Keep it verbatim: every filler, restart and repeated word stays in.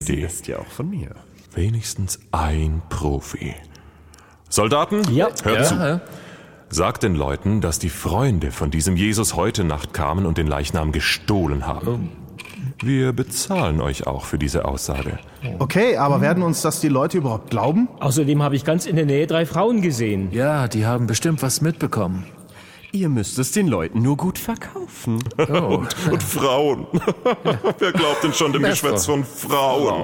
Sie ist ja auch von mir. Wenigstens ein Profi. Soldaten, Ja. hört Ja. zu. Sagt den Leuten, dass die Freunde von diesem Jesus heute Nacht kamen und den Leichnam gestohlen haben. Wir bezahlen euch auch für diese Aussage. Okay, aber werden uns das die Leute überhaupt glauben? Außerdem habe ich ganz in der Nähe drei Frauen gesehen. Ja, die haben bestimmt was mitbekommen. Ihr müsst es den Leuten nur gut verkaufen. Und Frauen. Wer glaubt denn schon dem Geschwätz von Frauen?